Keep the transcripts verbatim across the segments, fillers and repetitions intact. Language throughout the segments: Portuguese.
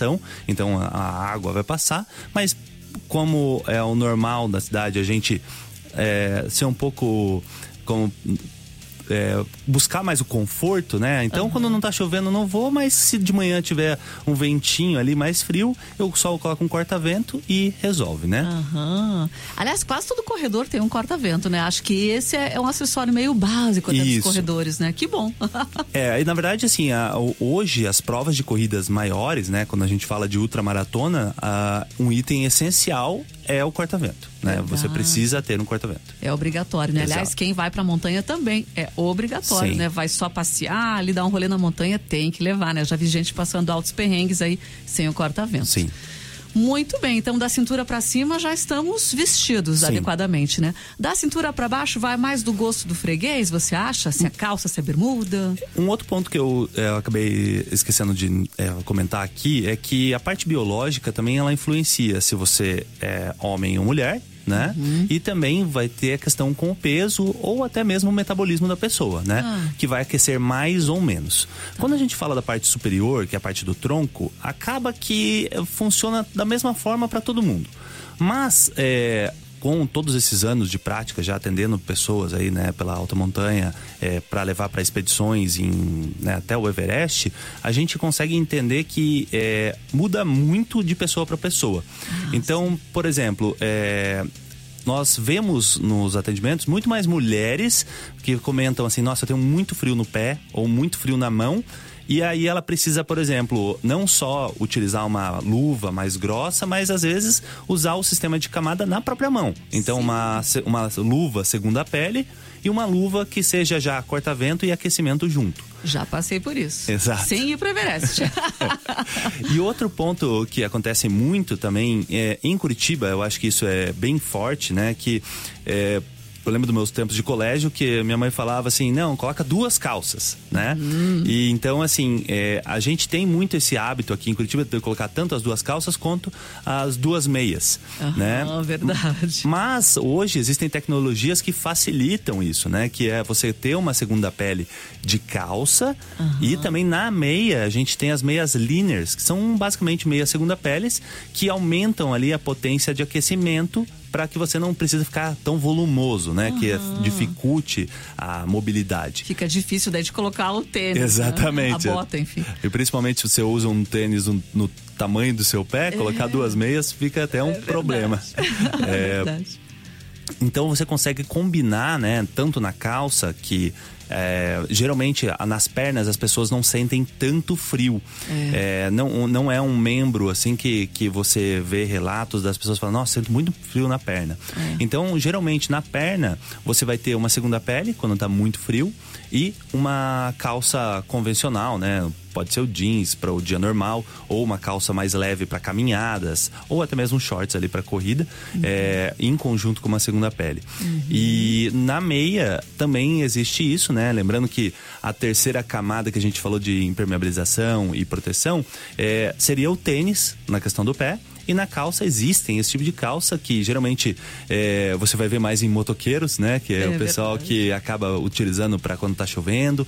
ventilação, então a, a água vai passar, mas como é o normal da cidade, a gente é, ser um pouco como... É, buscar mais o conforto, né? Então, uhum. quando não tá chovendo, não vou, mas se de manhã tiver um ventinho ali mais frio, eu só coloco um corta-vento e resolve, né? Uhum. Aliás, quase todo corredor tem um corta-vento, né? Acho que esse é um acessório meio básico até dos corredores, né? Que bom. É, e na verdade, assim, a, hoje as provas de corridas maiores, né? Quando a gente fala de ultramaratona, a, um item essencial é o corta-vento, né? Verdade. Você precisa ter um corta-vento. É obrigatório, né? Exato. Aliás, quem vai pra montanha também é obrigatório, Sim. né? Vai só passear, ali dar um rolê na montanha, tem que levar, né? Já vi gente passando altos perrengues aí sem o corta-vento. Sim. Muito bem, então da cintura para cima já estamos vestidos Sim. adequadamente, né? Da cintura para baixo vai mais do gosto do freguês, você acha? Se é calça, se é bermuda? Um outro ponto que eu, eu acabei esquecendo de é, comentar aqui é que a parte biológica também ela influencia se você é homem ou mulher, né? Uhum. E também vai ter a questão com o peso ou até mesmo o metabolismo da pessoa, né? Ah. Que vai aquecer mais ou menos. Tá. Quando a gente fala da parte superior, que é a parte do tronco, acaba que funciona da mesma forma para todo mundo. Mas, é, com todos esses anos de prática, já atendendo pessoas aí, né, pela alta montanha, é, para levar para expedições em, né, até o Everest, a gente consegue entender que é, muda muito de pessoa para pessoa. Nossa. Então, por exemplo, é, nós vemos nos atendimentos muito mais mulheres que comentam assim, nossa, eu tenho muito frio no pé ou muito frio na mão. E aí ela precisa, por exemplo, não só utilizar uma luva mais grossa, mas às vezes usar o sistema de camada na própria mão. Então uma, uma luva segunda pele e uma luva que seja já corta-vento e aquecimento junto. Já passei por isso. Exato. Sem ir para Everest. E outro ponto que acontece muito também, é, em Curitiba, eu acho que isso é bem forte, né? Que é, eu lembro dos meus tempos de colégio que minha mãe falava assim, não, coloca duas calças, né? Hum. E então, assim, é, a gente tem muito esse hábito aqui em Curitiba de colocar tanto as duas calças quanto as duas meias, uhum, né? Verdade. Mas hoje existem tecnologias que facilitam isso, né? Que é você ter uma segunda pele de calça, uhum, e também na meia a gente tem as meias liners, que são basicamente meias segunda peles que aumentam ali a potência de aquecimento para que você não precise ficar tão volumoso, né? Uhum. Que dificulte a mobilidade. Fica difícil daí de colocar o tênis. Exatamente. Né? A bota, enfim. E principalmente se você usa um tênis no, no tamanho do seu pé, colocar é. duas meias fica até um é problema. É, é verdade. Então você consegue combinar, né? Tanto na calça que... É, geralmente nas pernas as pessoas não sentem tanto frio. É. É, não, não é um membro assim que, que você vê relatos das pessoas falando, nossa, sinto muito frio na perna. É. Então geralmente na perna você vai ter uma segunda pele quando tá muito frio e uma calça convencional, né? Pode ser o jeans para o dia normal, ou uma calça mais leve para caminhadas, ou até mesmo shorts ali para corrida, uhum, é, em conjunto com uma segunda pele. Uhum. E na meia também existe isso, né? Lembrando que a terceira camada que a gente falou de impermeabilização e proteção é, seria o tênis na questão do pé. E na calça existem esse tipo de calça que geralmente é, você vai ver mais em motoqueiros, né? Que é, é o pessoal verdade. Que acaba utilizando para quando tá chovendo,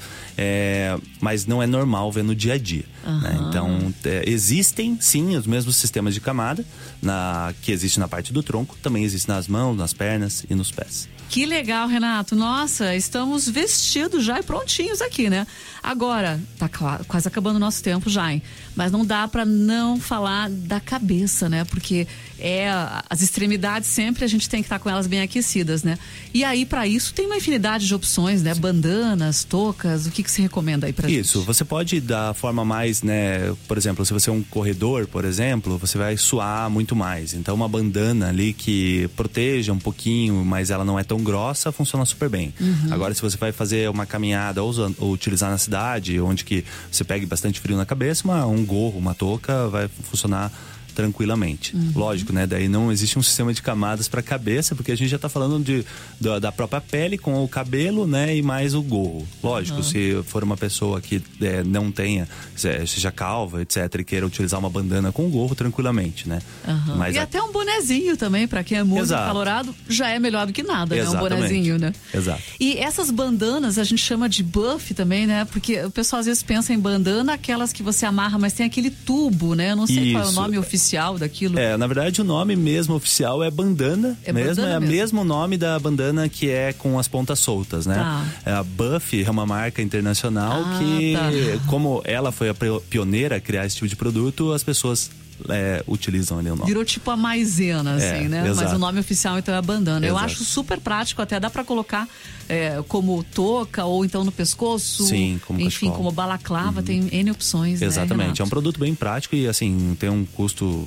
é, mas não é normal ver no dia a dia. Uhum. Né? Então é, existem sim os mesmos sistemas de camada na, que existe na parte do tronco, também existe nas mãos, nas pernas e nos pés. Que legal, Renato. Nossa, estamos vestidos já e prontinhos aqui, né? Agora, tá quase acabando o nosso tempo já, hein? Mas não dá pra não falar da cabeça, né? Porque é, as extremidades sempre a gente tem que estar com elas bem aquecidas, né? E aí, pra isso, tem uma infinidade de opções, né? Bandanas, toucas, o que que você recomenda aí pra gente? Isso, você pode da forma mais, né? Por exemplo, se você é um corredor, por exemplo, você vai suar muito mais. Então, uma bandana ali que proteja um pouquinho, mas ela não é tão grossa, funciona super bem. Uhum. Agora, se você vai fazer uma caminhada ou, ou utilizar na cidade, onde que você pegue bastante frio na cabeça, uma, um gorro, uma touca vai funcionar tranquilamente. Uhum. Lógico, né? Daí não existe um sistema de camadas para a cabeça, porque a gente já está falando de, da, da própria pele com o cabelo, né? E mais o gorro. Lógico, uhum. se for uma pessoa que é, não tenha, seja calva, etcétera, e queira utilizar uma bandana com gorro, tranquilamente, né? Uhum. Mas e a... até um bonezinho também, para quem é muito Exato. calorado, já é melhor do que nada, Exatamente. né? Um bonezinho, né? Exato. E essas bandanas a gente chama de buff também, né? Porque o pessoal às vezes pensa em bandana, aquelas que você amarra, mas tem aquele tubo, né? Eu não sei Isso. qual é o nome oficial daquilo. É, na verdade o nome mesmo oficial é bandana, é mesmo, bandana é o mesmo. mesmo nome da bandana que é com as pontas soltas, né? Tá. É, a Buff é uma marca internacional ah, que, tá. como ela foi a pioneira a criar esse tipo de produto, as pessoas É, utilizam ali o nome. Virou tipo a maisena, assim, é, né? Exato. Mas o nome oficial então é a bandana. Exato. Eu acho super prático, até dá pra colocar é, como touca ou então no pescoço. Sim, como enfim, cachecol. como balaclava, uhum. tem N opções. Exatamente, né, é um produto bem prático e assim, tem um custo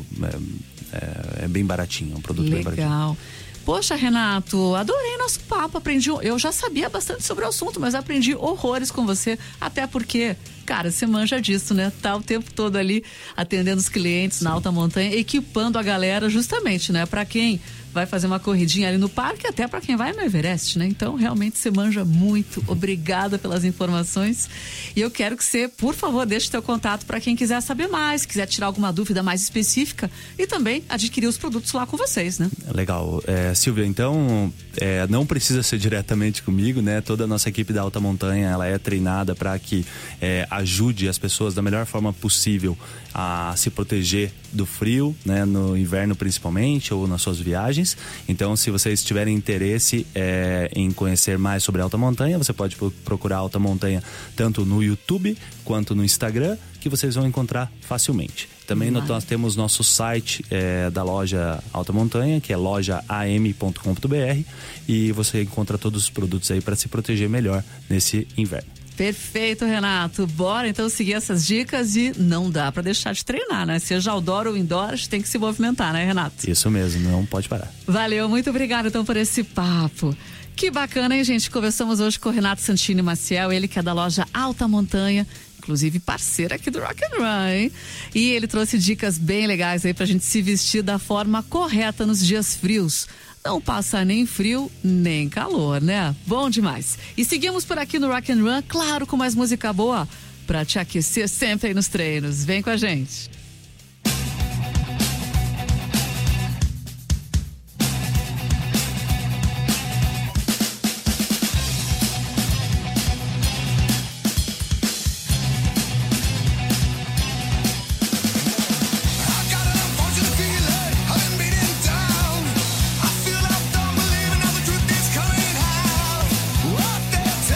é, é, é bem baratinho, é um produto Legal. bem baratinho. Legal. Poxa, Renato, adorei nosso papo, aprendi, eu já sabia bastante sobre o assunto, mas aprendi horrores com você, até porque, cara, você manja disso, né? Tá o tempo todo ali atendendo os clientes Sim. na alta montanha, equipando a galera justamente, né? Pra quem vai fazer uma corridinha ali no parque, até para quem vai no Everest, né? Então, realmente, você manja muito. Obrigada pelas informações. E eu quero que você, por favor, deixe seu contato para quem quiser saber mais, quiser tirar alguma dúvida mais específica e também adquirir os produtos lá com vocês, né? Legal. É, Silvia, então, é, não precisa ser diretamente comigo, né? Toda a nossa equipe da Alta Montanha, ela é treinada para que é, ajude as pessoas da melhor forma possível a se proteger do frio, né? No inverno principalmente, ou nas suas viagens. Então, se vocês tiverem interesse é, em conhecer mais sobre a Alta Montanha, você pode procurar Alta Montanha tanto no YouTube quanto no Instagram, que vocês vão encontrar facilmente. Também uhum. nós temos nosso site é, da loja Alta Montanha, que é loja a m ponto com ponto b r, e você encontra todos os produtos aí para se proteger melhor nesse inverno. Perfeito, Renato. Bora então seguir essas dicas e não dá para deixar de treinar, né? Seja outdoor ou indoor, a gente tem que se movimentar, né, Renato? Isso mesmo, não pode parar. Valeu, muito obrigada então por esse papo. Que bacana, hein, gente? Conversamos hoje com o Renato Santini Maciel, ele que é da loja Alta Montanha, inclusive parceira aqui do Rock and Run, hein? E ele trouxe dicas bem legais aí pra gente se vestir da forma correta nos dias frios. Não passa nem frio, nem calor, né? Bom demais. E seguimos por aqui no Rock and Run, claro, com mais música boa pra te aquecer sempre aí nos treinos. Vem com a gente.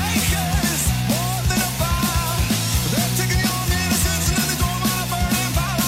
Taking your innocence and then they throw 'em on a burning pile.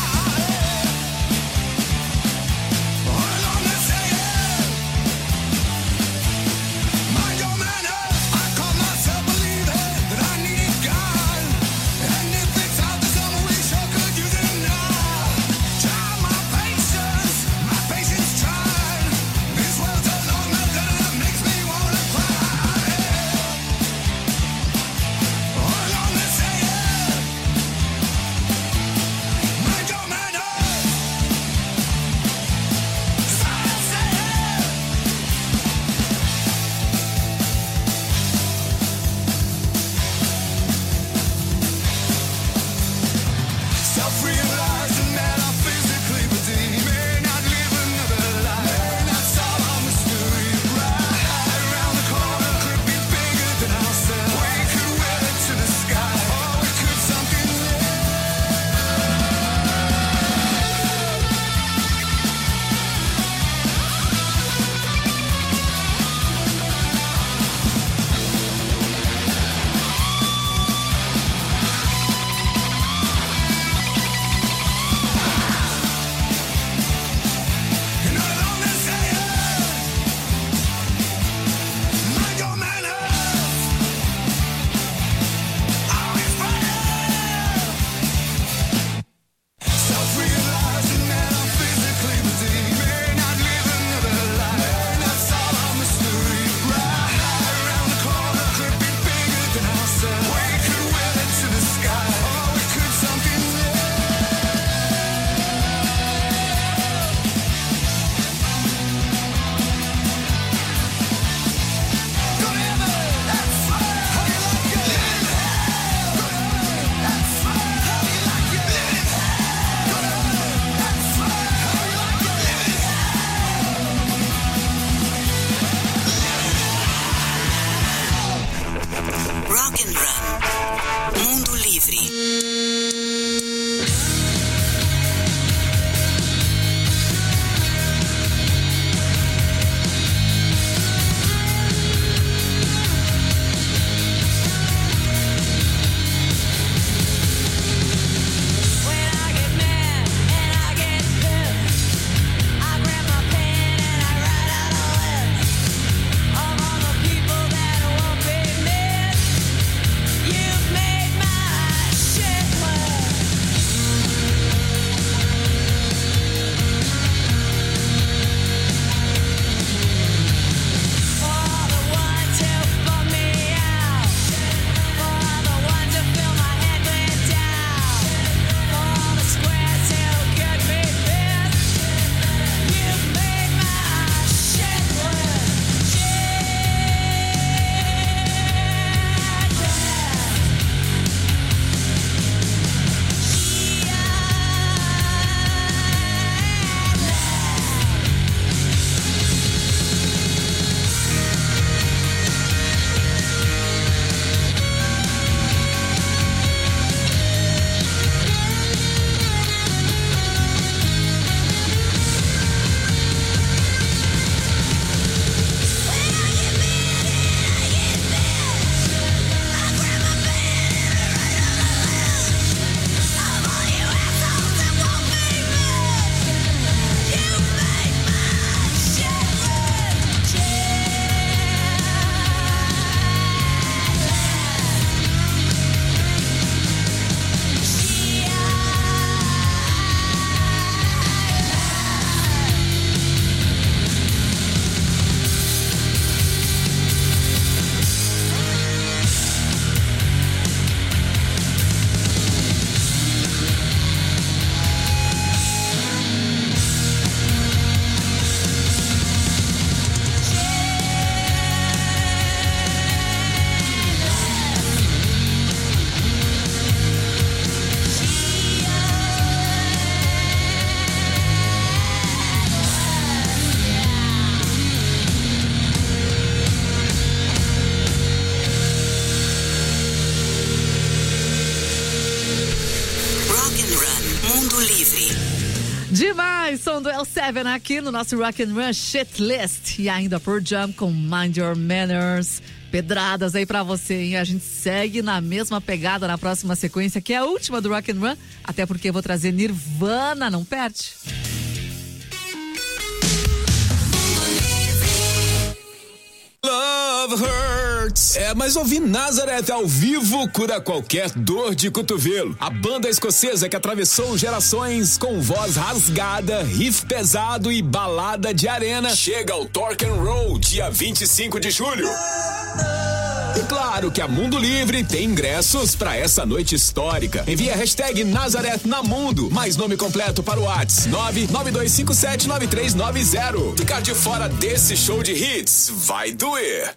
Demais, som do L sete aqui no nosso Rock and Run Shit List. E ainda por Jump com Mind Your Manners. Pedradas aí pra você, hein? A gente segue na mesma pegada na próxima sequência, que é a última do Rock and Run. Até porque eu vou trazer Nirvana, não perde. Love Hurts. É, mas ouvir Nazareth ao vivo cura qualquer dor de cotovelo. A banda escocesa que atravessou gerações com voz rasgada, riff pesado e balada de arena chega ao Torque and Roll dia vinte e cinco de julho. E claro que a Mundo Livre tem ingressos para essa noite histórica. Envie a hashtag Nazareth na Mundo, mais nome completo para o WhatsApp nove nove dois cinco sete nove três nove zero. Ficar de fora desse show de hits vai doer.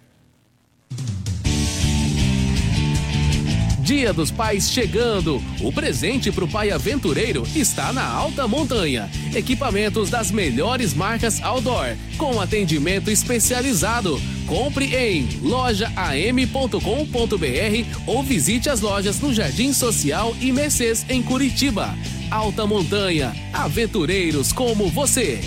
Dia dos Pais chegando. O presente pro pai aventureiro está na Alta Montanha. Equipamentos das melhores marcas outdoor, com atendimento especializado. Compre em loja a m ponto com ponto b r ou visite as lojas no Jardim Social e Mercês, em Curitiba. Alta Montanha, aventureiros como você.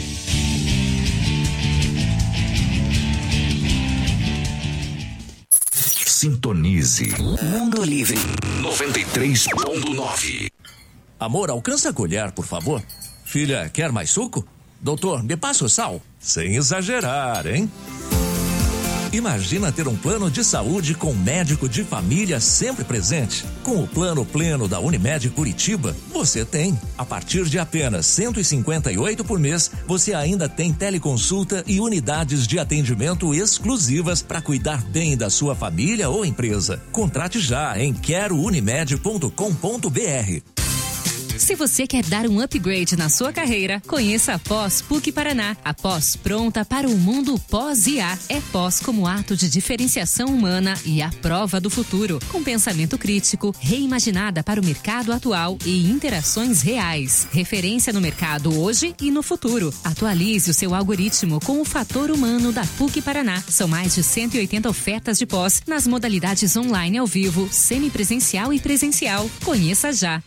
Sintonize Mundo Livre noventa e três ponto nove. Amor, alcança a colher, por favor. Filha, quer mais suco? Doutor, me passa o sal? Sem exagerar, hein? Imagina ter um plano de saúde com médico de família sempre presente. Com o plano pleno da Unimed Curitiba, você tem. A partir de apenas cento e cinquenta e oito por mês, você ainda tem teleconsulta e unidades de atendimento exclusivas para cuidar bem da sua família ou empresa. Contrate já em quero unimed ponto com ponto b r. Se você quer dar um upgrade na sua carreira, conheça a Pós P U C Paraná. A Pós pronta para o mundo pós-I A. É pós como ato de diferenciação humana e a prova do futuro, com pensamento crítico, reimaginada para o mercado atual e interações reais. Referência no mercado hoje e no futuro. Atualize o seu algoritmo com o fator humano da P U C Paraná. São mais de cento e oitenta ofertas de pós nas modalidades online ao vivo, semipresencial e presencial. Conheça já.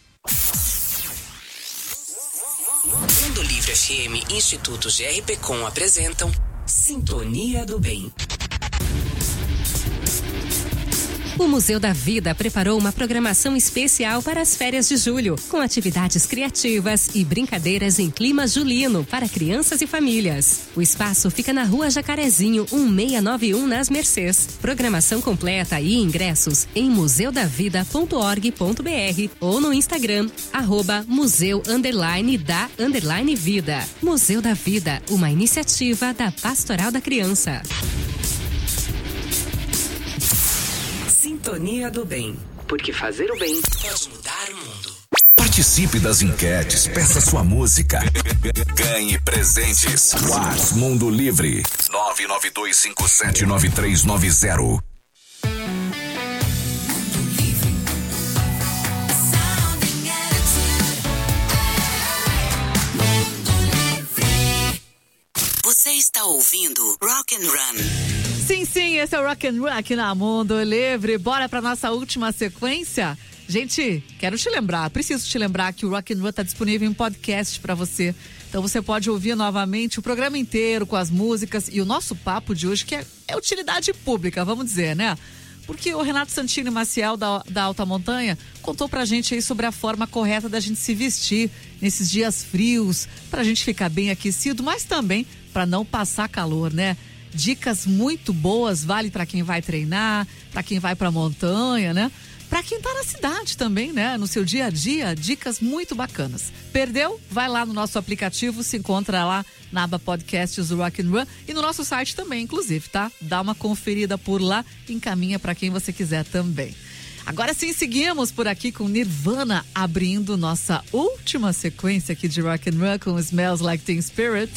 Mundo Livre F M e Instituto G R P Com apresentam Sintonia do Bem. O Museu da Vida preparou uma programação especial para as férias de julho, com atividades criativas e brincadeiras em clima julino para crianças e famílias. O espaço fica na Rua Jacarezinho, um seis nove um, nas Mercês. Programação completa e ingressos em museu da vida ponto org ponto b r ou no Instagram, arroba museu underline da underline vida. Museu da Vida, uma iniciativa da Pastoral da Criança. Sintonia do Bem. Porque fazer o bem pode mudar o mundo. Participe das enquetes, peça sua música. Ganhe presentes. WhatsApp Mundo Livre nove nove dois cinco sete nove três nove zero. Você está ouvindo Rock and Run. Sim, sim, esse é o Rock and Run aqui na Mundo Livre. Bora pra nossa última sequência? Gente, quero te lembrar, preciso te lembrar que o Rock and Run tá disponível em podcast pra você. Então você pode ouvir novamente o programa inteiro com as músicas e o nosso papo de hoje, que é, é utilidade pública, vamos dizer, né? Porque o Renato Santini Maciel, da, da Alta Montanha, contou pra gente aí sobre a forma correta da gente se vestir nesses dias frios, pra gente ficar bem aquecido, mas também pra não passar calor, né? Dicas muito boas, vale para quem vai treinar, para quem vai para a montanha, né? Para quem tá na cidade também, né? No seu dia a dia, dicas muito bacanas. Perdeu? Vai lá no nosso aplicativo, se encontra lá na aba Podcasts do Rock and Run e no nosso site também, inclusive, tá? Dá uma conferida por lá, encaminha para quem você quiser também. Agora sim, seguimos por aqui com Nirvana, abrindo nossa última sequência aqui de Rock and Run com Smells Like Teen Spirit.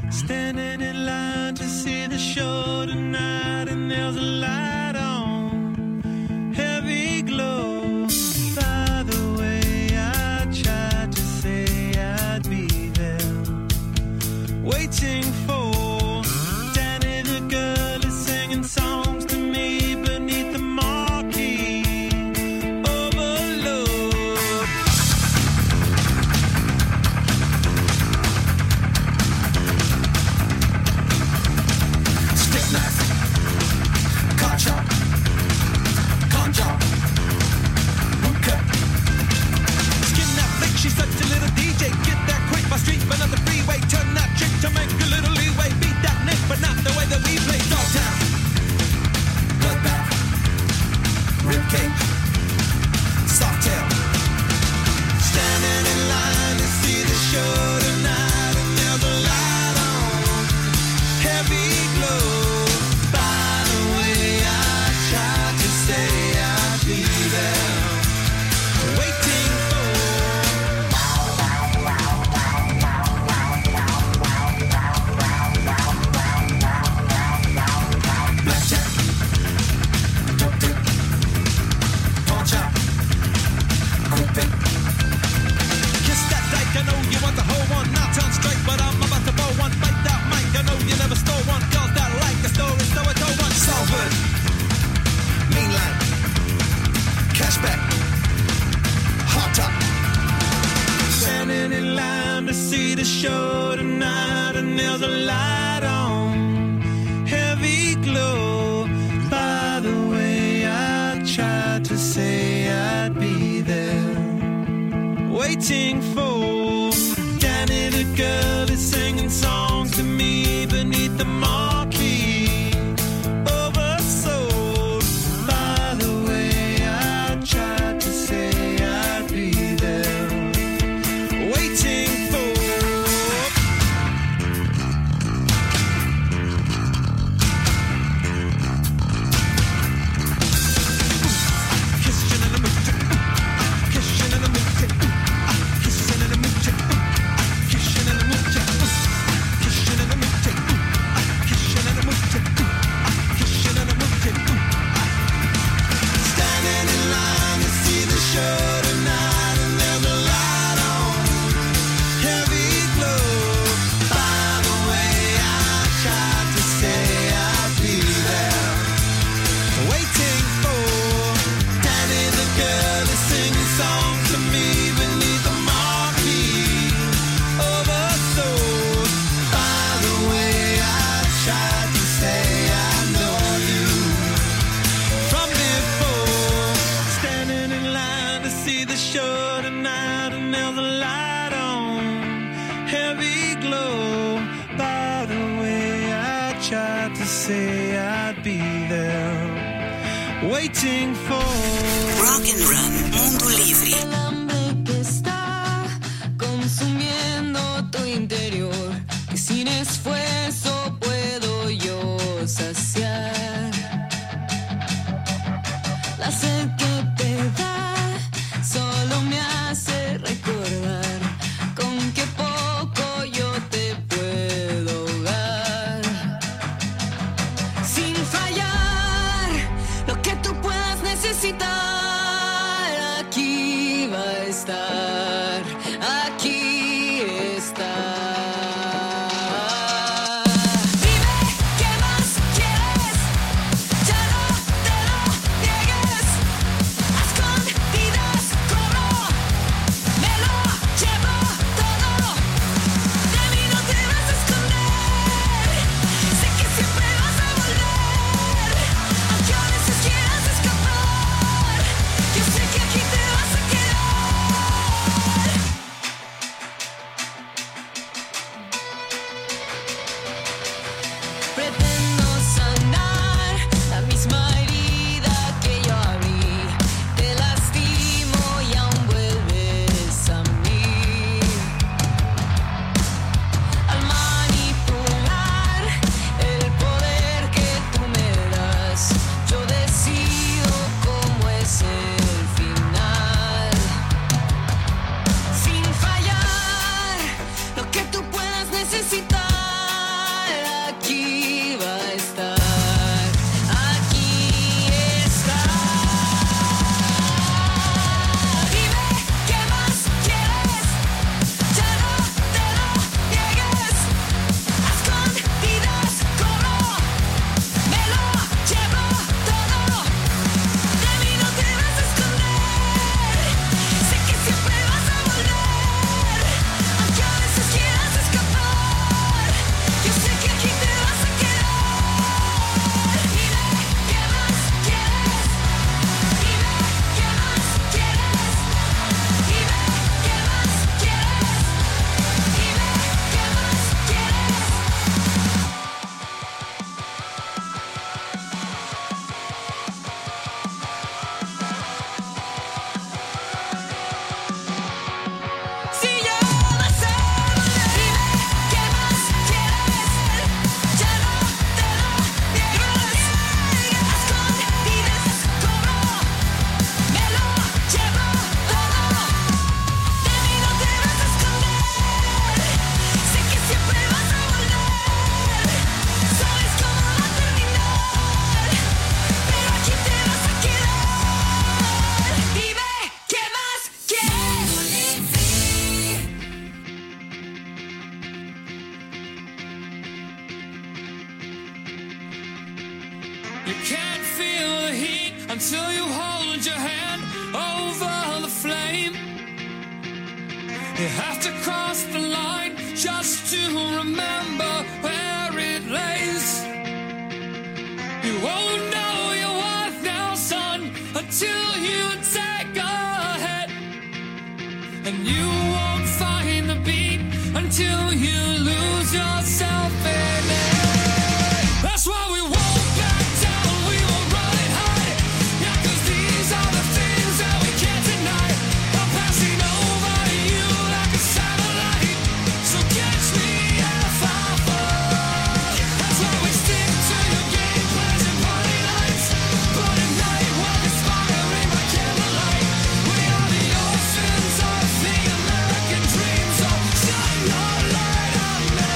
Standing in line to see the show tonight, and there's a light on, heavy glow. By the way, I tried to say I'd be there, waiting for Danny the girl is singing songs to me beneath the marquee overload. Stick knife, car chop, con job, boot cut. Skin that flick, she's such a little D J. Get that quick by street, but not the freeway. Turn that trick to make a little leeway. Beat that nick, but not the way that we play. Dogtown, bloodbath, ribcage, softail. Standing in line to see the show tonight, and there's a light on, heavy glow. By the way, I tried to say I'd be there, waiting for. Blackjack, dope dip, pawn chop, quick pick. Kiss that dyke, I know you want the whole one. Not turn straight, but I'm about to blow one. Bite that mic, I know you never stole one. Girls that like the story, so I told one. Salford, mean line, cashback, hot top. Standing in line to see the show tonight, and there's a light on, heavy glow. By the way, I tried to say I'd be there, waiting for Danny the girl is singing songs to me beneath the marquee oversold. By the way, I tried to say I'd be there, waiting for. Kissing in the mood, kissing in the mood, kissing in the mood, kissing in the mood, kissing in the mood, kissing in the mood, kissing in the mood. Standing in line to see the show tonight, and there's a light on, heavy glow. By the way, I tried to say I'd be there, waiting for Danny the girl is singing songs to me beneath the marquee oversold. By the way, I tried to say I know you from before. Standing in line to see the show tonight, and there's a light on, heavy glow. By the way, I tried to say I'd be there, waiting for. Rock and Run, Mundo Livre. El hambre que está consumiendo tu interior, que sin esfuerzo puedo yo saciar. La sed que te da solo me hace recordar con qué poco yo te puedo dar. Sin fallar, lo que tú puedas necesitar, aquí va a estar, aquí está. Dime qué más quieres, ya no te lo niegues. Haz con You can't feel the heat until you hold your hand over the flame. You have to cross the line just to remember where it lays. You won't know your worth now, son, until you take a hit. And you won't find the beat until you lose yourself in it. That's why we won't back down, we won't run and hide. Yeah, 'cause these are the things that we can't deny. I'm passing over you like a satellite, so catch me if I fall. That's why we stick to your game plans and party lights. But at night we're inspiring by candlelight. We are the orphans of the American dream, so shine your light on me.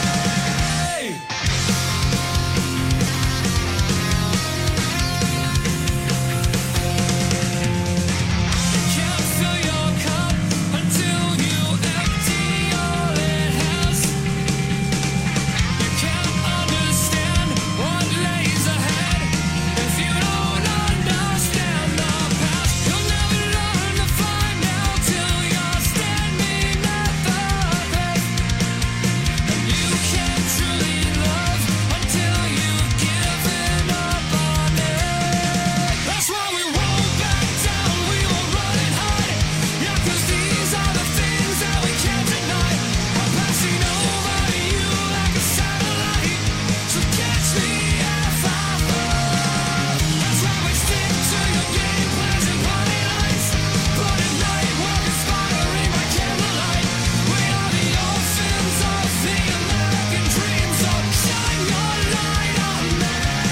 Can't fill your cup until you empty all it has. You can't understand what lays ahead if you don't understand the past. You'll never learn to find out till you're standing at the best. And you can't truly love until you've given up on it. That's why we won't back down, we won't run and hide. Yeah, 'cause these are the things that we can't deny. I'm passing over you like a satellite, so catch me if I fall. That's why we stick to your game plans and party lights. But at night we're inspiring by candlelight. We are the orphans of the American dream, so shine your light on me.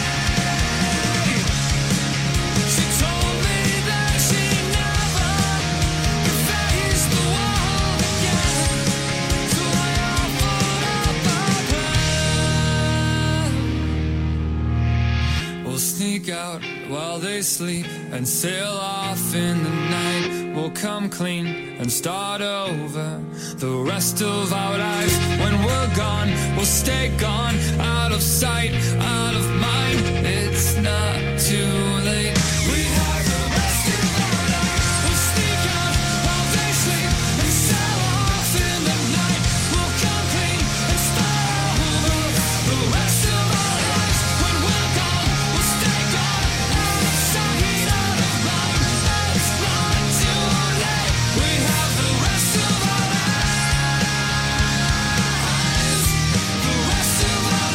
She told me that she never could face the world again, so I offered up a plan. We'll sneak out while they sleep and sail off in the night. We'll come clean and start over the rest of our lives. When we're gone, we'll stay gone, out of sight, out of mind. It's not too late. We have the rest of our lives. We'll sneak out while they sleep and sail off in the night. We'll come clean and start over the rest of our lives. When we're gone, we'll stay gone, out of sight, out of mind. It's not too late. We have the rest of our lives. The rest of our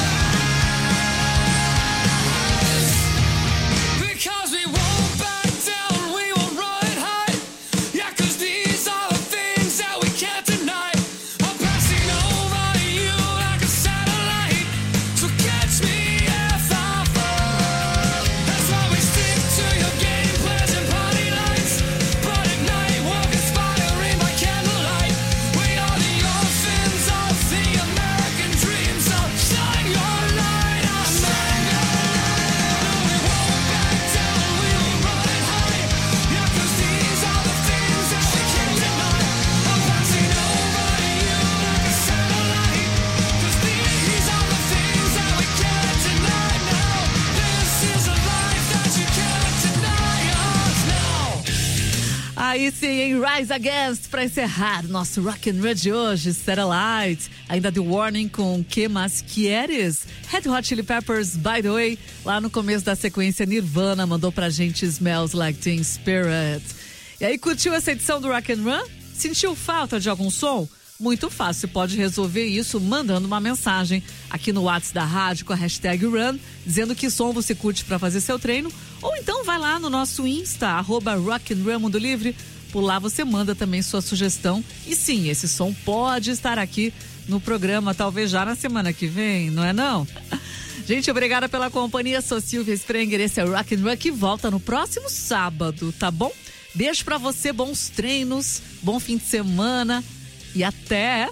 lives. Because we won't back down, we won't run and hide. Yeah, 'cause these are the things that we can't deny. I'm passing over you like a satellite, so catch me if I fall. That's why we stick to your game plans and party lights. But at night we're inspiring by candlelight. We are the orphans of the American dream, so shine your light on me. We won't back down, we won't run and hide. Yeah, 'cause these are the things that we can't deny. I'm passing over you like a satellite, 'cause these are the things that we can't deny now. This is a life that you can't deny us now. Aí sim, em Rise Against, pra encerrar nosso Rock and Roll de hoje, Satellite, ainda The Warning com Que Mas Quieres, Red Hot Chili Peppers, By The Way, lá no começo da sequência Nirvana mandou pra gente Smells Like Teen Spirit. E aí, curtiu essa edição do Rock and Roll? Sentiu falta de algum som? Muito fácil, você pode resolver isso mandando uma mensagem aqui no WhatsApp da rádio com a hashtag Run, dizendo que som você curte para fazer seu treino, ou então vai lá no nosso Insta, arroba Rock and Roll Mundo Livre, por lá você manda também sua sugestão, e sim, esse som pode estar aqui no programa, talvez já na semana que vem, não é não? Gente, obrigada pela companhia, sou Silvia Sprenger, esse é o Rock and Roll que volta no próximo sábado, tá bom? Beijo pra você, bons treinos, bom fim de semana e até...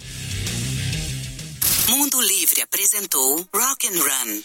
Mundo Livre apresentou Rock and Run.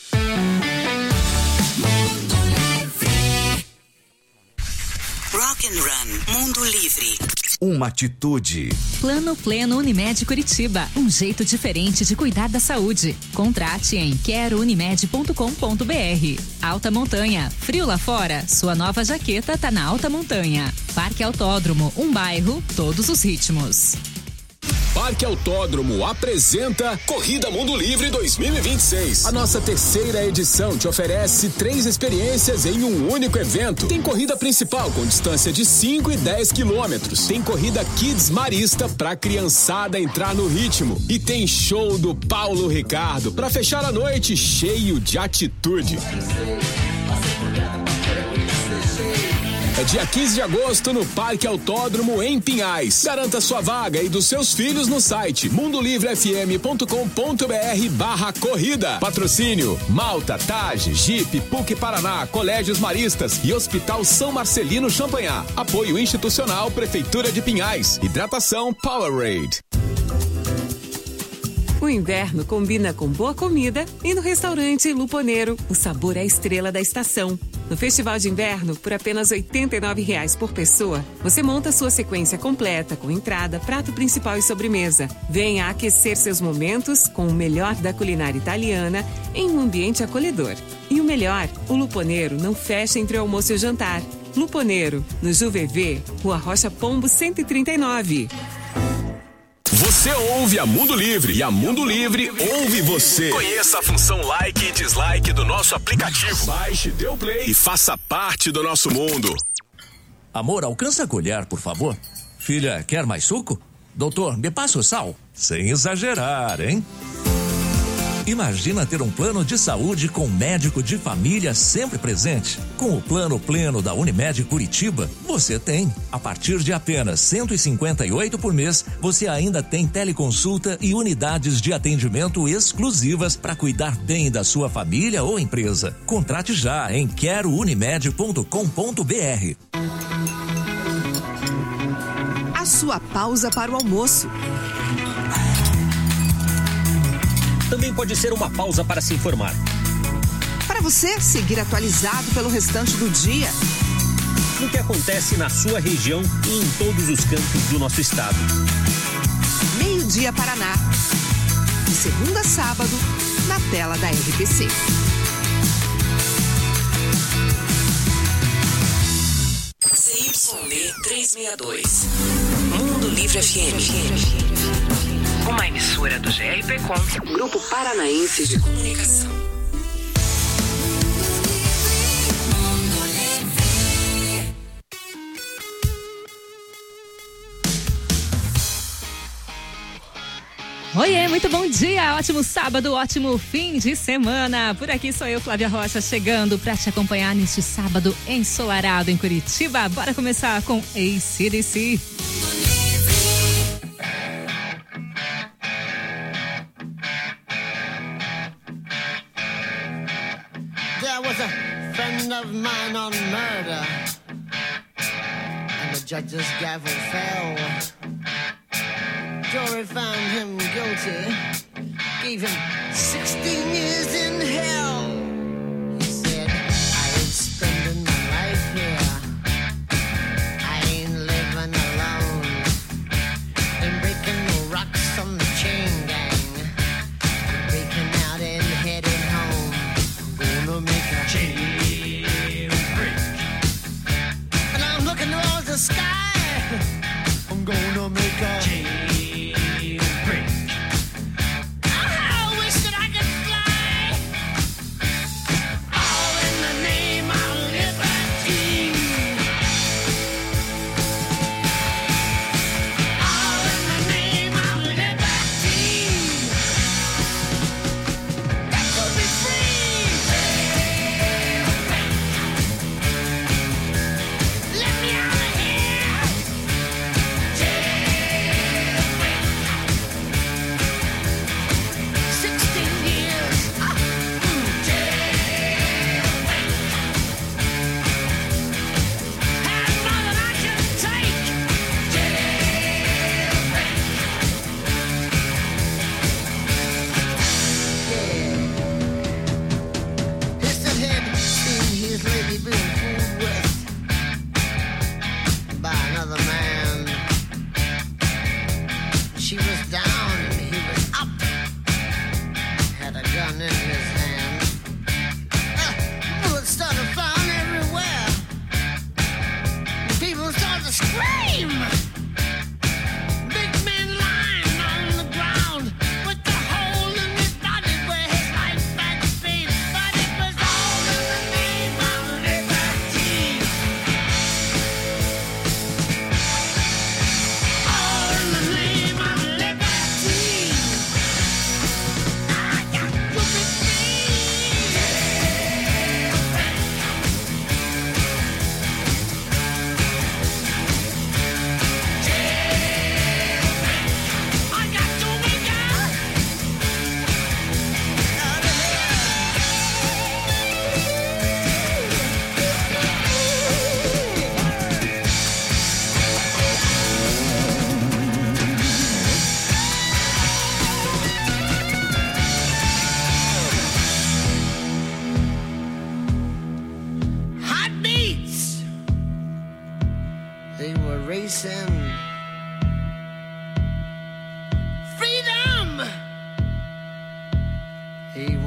Rock and Run, Mundo Livre. uma atitude. Plano Pleno Unimed Curitiba, um jeito diferente de cuidar da saúde. Contrate em quero unimed ponto com ponto br. Alta Montanha, frio lá fora? Sua nova jaqueta tá na Alta Montanha. Parque Autódromo, um bairro, todos os ritmos. Parque Autódromo apresenta Corrida Mundo Livre dois mil e vinte e seis. A nossa terceira edição te oferece três experiências em um único evento. Tem corrida principal com distância de cinco e dez quilômetros. Tem corrida Kids Marista pra criançada entrar no ritmo. E tem show do Paulo Ricardo pra fechar a noite cheio de atitude. É dia quinze de agosto no Parque Autódromo em Pinhais. Garanta sua vaga e dos seus filhos no site mundo livre f m ponto com ponto b r barra corrida. Patrocínio Malta, Tage, Jeep, P U C Paraná, Colégios Maristas e Hospital São Marcelino Champagnat. Apoio institucional Prefeitura de Pinhais. Hidratação Powerade. O inverno combina com boa comida e no restaurante Luponeiro, o sabor é a estrela da estação. No Festival de Inverno, por apenas oitenta e nove reais por pessoa, você monta sua sequência completa com entrada, prato principal e sobremesa. Venha aquecer seus momentos com o melhor da culinária italiana em um ambiente acolhedor. E o melhor, o Luponeiro não fecha entre o almoço e o jantar. Luponeiro, no Ju V V, Rua Rocha Pombo cento e trinta e nove. Você ouve a Mundo Livre e a Mundo Livre ouve você. Conheça a função like e dislike do nosso aplicativo. Baixe, dê o play e faça parte do nosso mundo. Amor, alcança a colher, por favor. Filha, quer mais suco? Doutor, me passa o sal? Sem exagerar, hein? Imagina ter um plano de saúde com médico de família sempre presente. Com o Plano Pleno da Unimed Curitiba, você tem. A partir de apenas cento e cinquenta e oito por mês, você ainda tem teleconsulta e unidades de atendimento exclusivas para cuidar bem da sua família ou empresa. Contrate já em quero unimed ponto com ponto b r. A sua pausa para o almoço. Também pode ser uma pausa para se informar. Para você seguir atualizado pelo restante do dia. O que acontece na sua região e em todos os cantos do nosso estado. Meio-dia Paraná. De segunda a sábado, na tela da R P C. C Y D trezentos e sessenta e dois. Mundo Livre F M. Uma emissora do G R P Com, Grupo Paranaense de Comunicação. Oiê, muito bom dia, ótimo sábado, ótimo fim de semana. Por aqui sou eu, Flávia Rocha, chegando para te acompanhar neste sábado ensolarado em Curitiba. Bora começar com A C D C. There was a friend of mine on murder, and the judge's gavel fell. Jury found him guilty, gave him sixteen years in hell. He said, I ain't spending my life here, I ain't living alone, ain't breaking no rocks on the chain gang, I'm breaking out and heading home, I'm gonna make a chain break, and I'm looking towards the sky, I'm gonna make a chain. Liberty.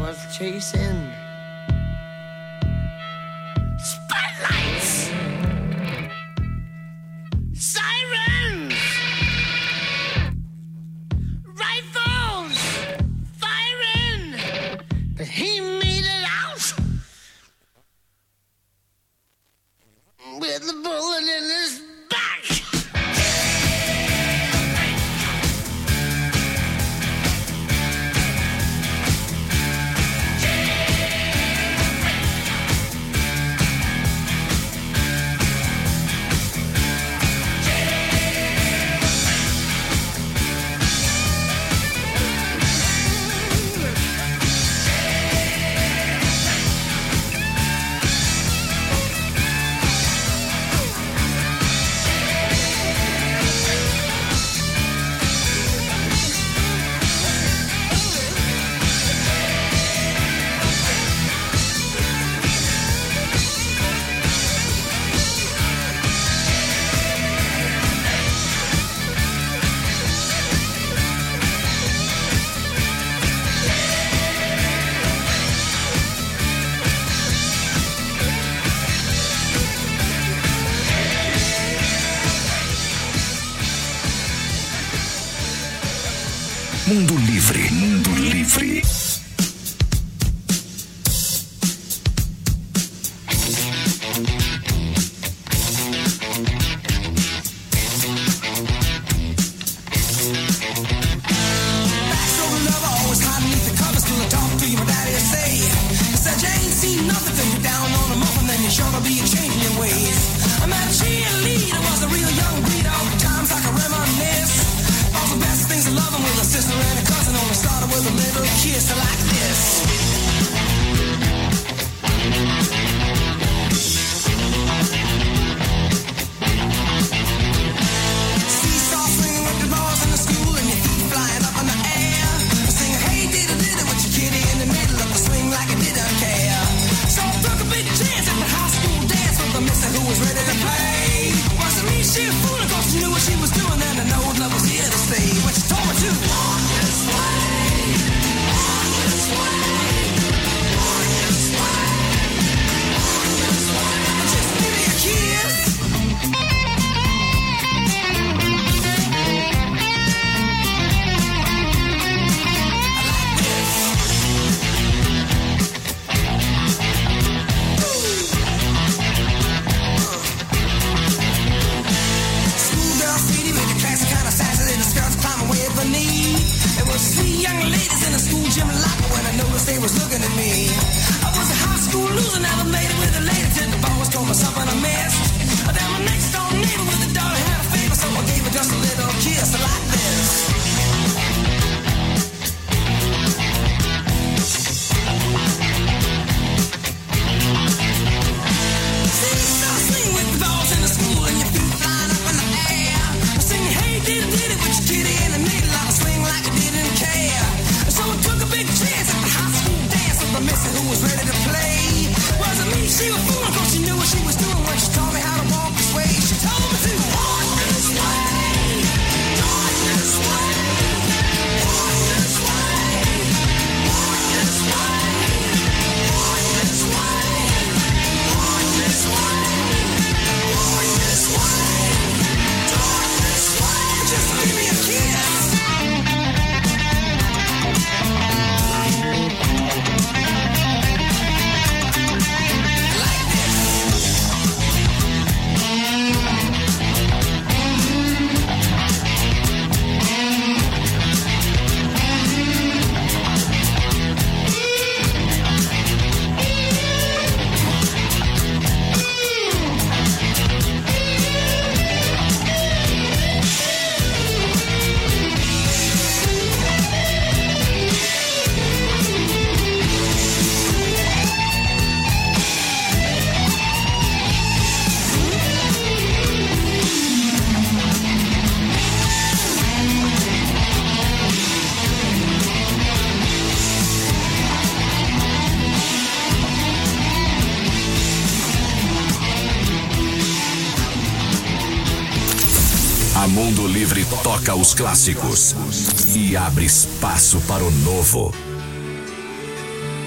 was chasing spotlights, sirens, rifles firing, but he made it out with a bullet in his back. Mundo Livre, Mundo Livre. A Mundo Livre toca os clássicos e abre espaço para o novo.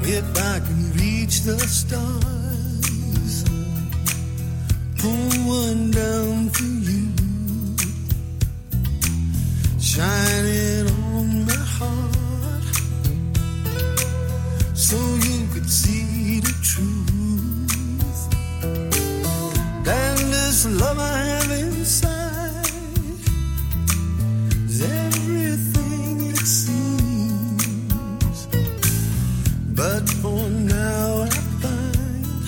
If I can reach the stars, pull one down for you, shining on my heart, so you could see the truth. And this love I have inside is everything it seems, but for now I find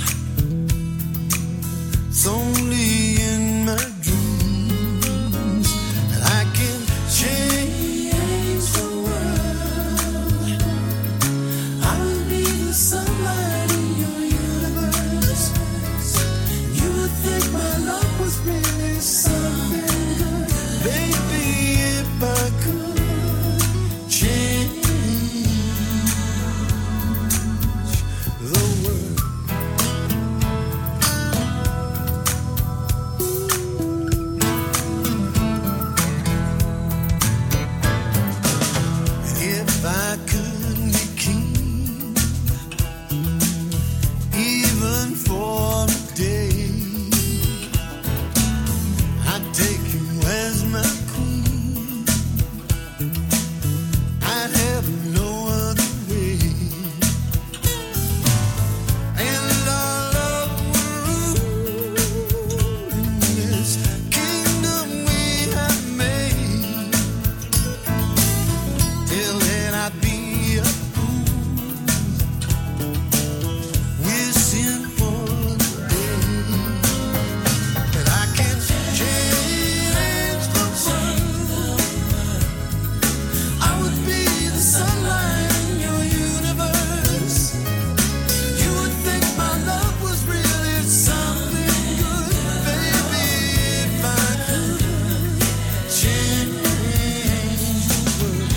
it's only in my dreams that I can change the world. I'll be the sunlight in your universe. You would think my love was really something good. Baby, if I could change the world. If I could be king, even for a day, I'd take you as my queen. I'd have no other way, and our love will rule in this kingdom we have made. Till then I'd be a fool, wishing for the day that I can change the world. I would be the sunlight in your universe. You would think my love was really something good. Baby, if I could change the world.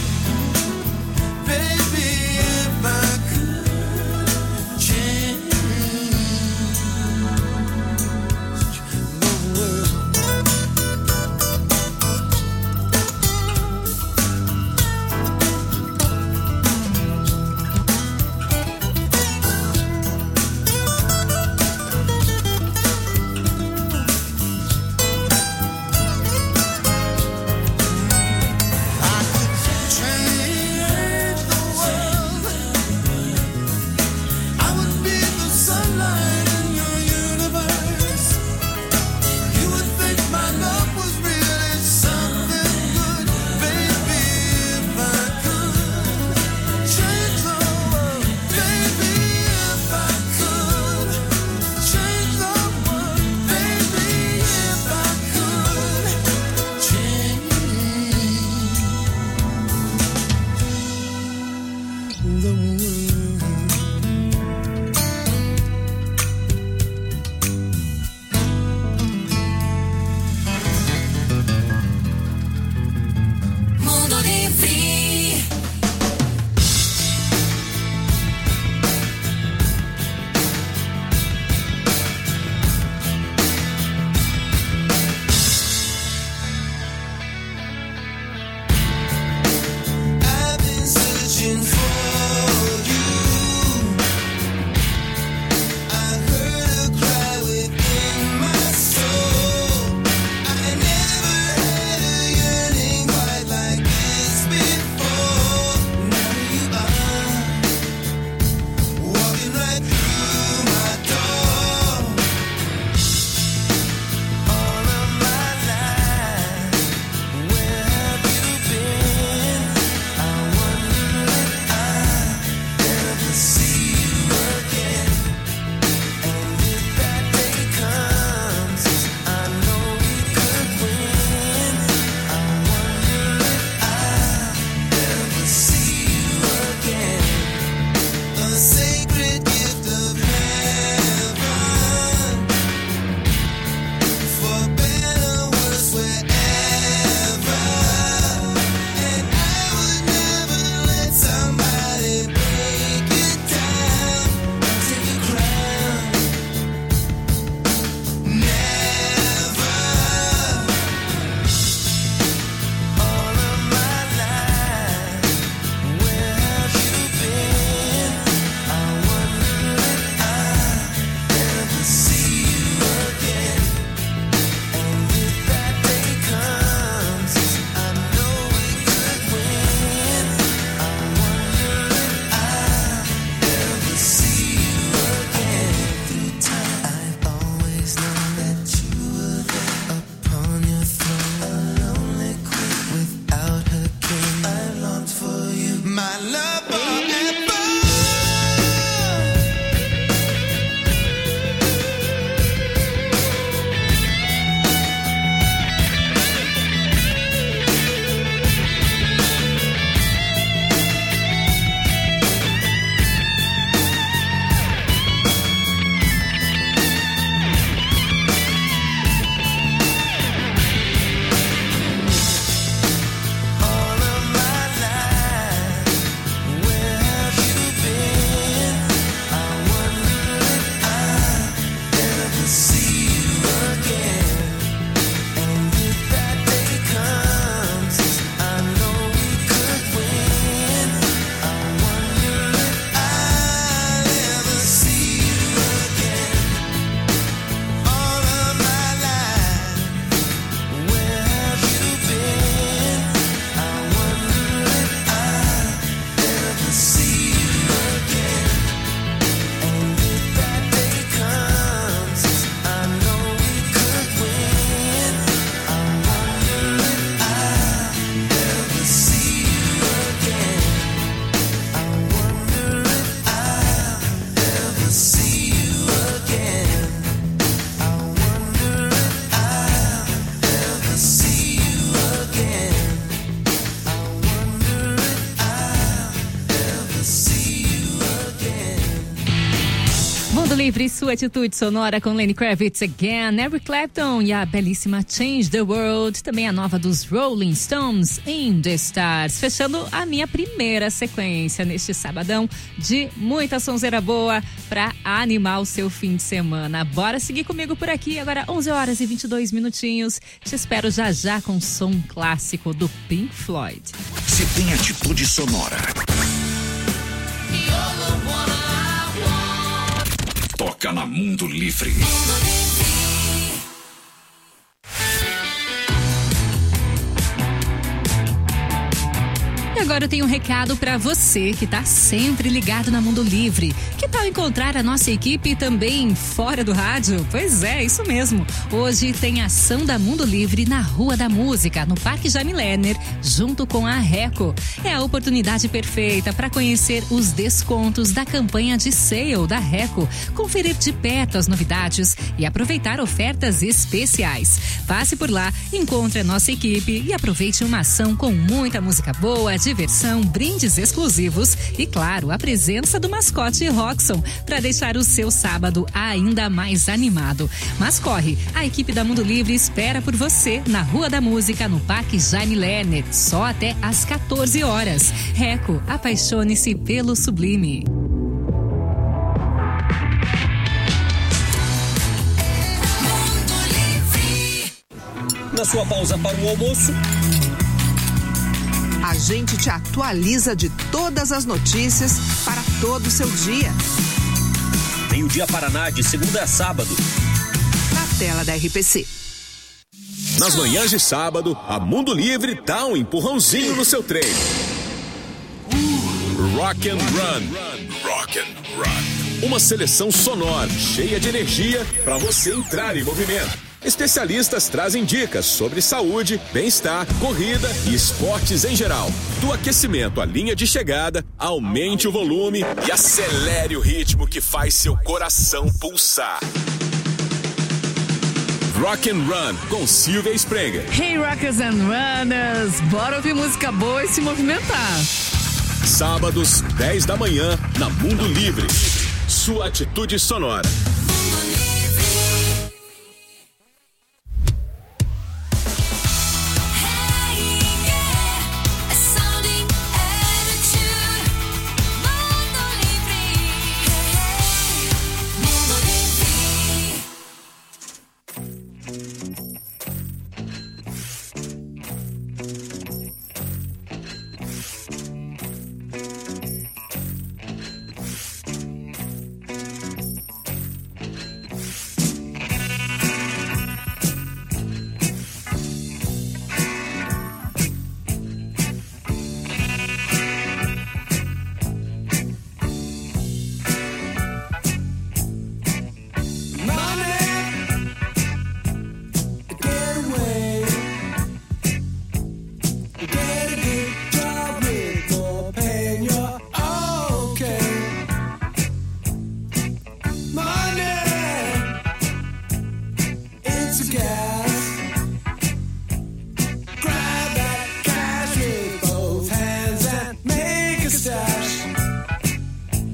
Baby, if I could change the world. Change the world. I would be the sunlight in your universe. You would think my love was really something good. Baby, if I could change the world. Baby, if I could change the world. Baby, if I could change the world. Mundo Livre. I've been searching for you. Mundo Livre, sua atitude sonora com Lenny Kravitz Again, Eric Clapton e a belíssima Change the World, também a nova dos Rolling Stones, In the Stars, fechando a minha primeira sequência neste sabadão de muita sonzeira boa pra animar o seu fim de semana. Bora seguir comigo por aqui, agora onze horas e vinte e dois minutinhos, te espero já já com som clássico do Pink Floyd. Se tem atitude sonora, toca na Mundo Livre. E agora eu tenho um recado pra você que tá sempre ligado na Mundo Livre. Que tal encontrar a nossa equipe também fora do rádio? Pois é, isso mesmo. Hoje tem ação da Mundo Livre na Rua da Música, no Parque Jaime Lerner, junto com a Reco. É a oportunidade perfeita para conhecer os descontos da campanha de sale da Reco, conferir de perto as novidades e aproveitar ofertas especiais. Passe por lá, encontre a nossa equipe e aproveite uma ação com muita música boa, diversão, brindes exclusivos e, claro, a presença do mascote Roxon para deixar o seu sábado ainda mais animado. Mas corre, a equipe da Mundo Livre espera por você na Rua da Música, no Parque Jaime Lerner, só até às quatorze horas. Reco, apaixone-se pelo sublime. Na sua pausa para o almoço, a gente te atualiza de todas as notícias para todo o seu dia. Meio-dia Paraná, de segunda a sábado. Na tela da R P C. Nas manhãs de sábado, a Mundo Livre dá um empurrãozinho no seu treino. Rock and Run. Rock and Run. Uma seleção sonora, cheia de energia para você entrar em movimento. Especialistas trazem dicas sobre saúde, bem-estar, corrida e esportes em geral. Do aquecimento à linha de chegada, aumente o volume e acelere o ritmo que faz seu coração pulsar. Rock and Run com Silvia Sprenger. Hey Rockers and Runners, bora ouvir música boa e se movimentar. Sábados, dez da manhã, na Mundo Livre. Sua atitude sonora.